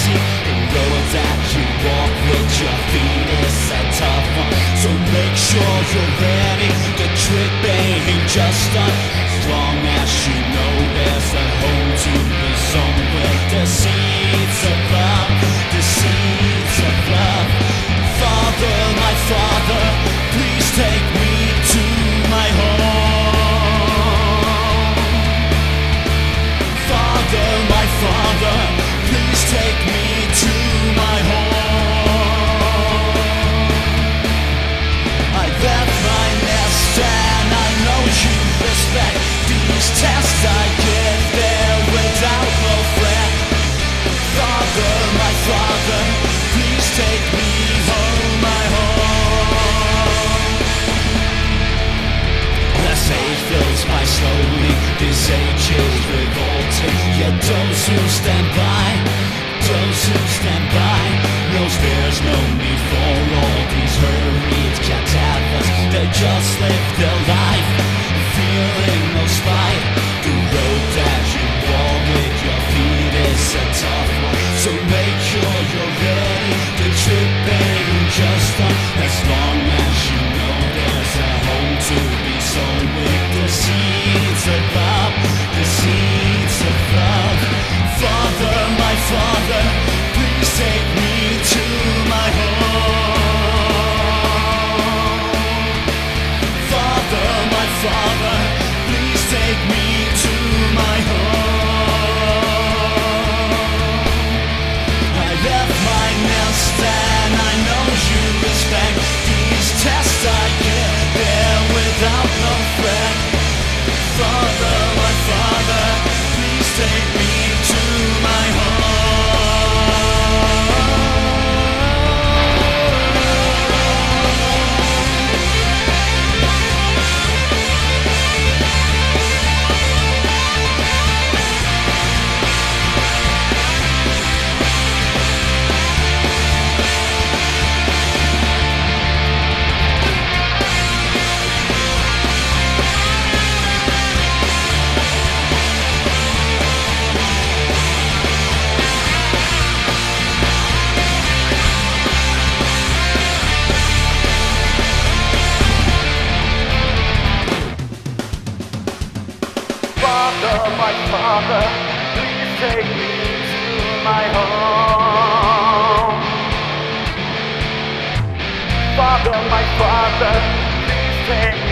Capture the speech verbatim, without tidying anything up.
see the road that you walk with your feet is a tough one. So make sure you're ready. The trip ain't just done. As long as you know there's a home to be sown with the seeds of love, the seeds of love. Father, my Father, please take me to my home. Father, my Father, please take me to my home. I left my nest and I know you respect these tests I get there without no threat. Father, my Father, please take me home, my home. This age fills my slowly, this age is revolting. Yet those who stand by, those who stand by, knows there's no need for all these hurried cadavers. They just live their life, feeling no spite. The road that you walk with your feet is a tough one. So make sure you're ready. The trip ain't just done. As long as you know there's a home to be sown with the seeds of love, the seeds of love. Father, my Father, please take me to my home. Father, my Father, please take me to my home. I left my nest and I know you respect these tests I get there without no threat. Father, my Father, please take me to my home. Father, my Father, please take me to my home. Father, my Father, please take me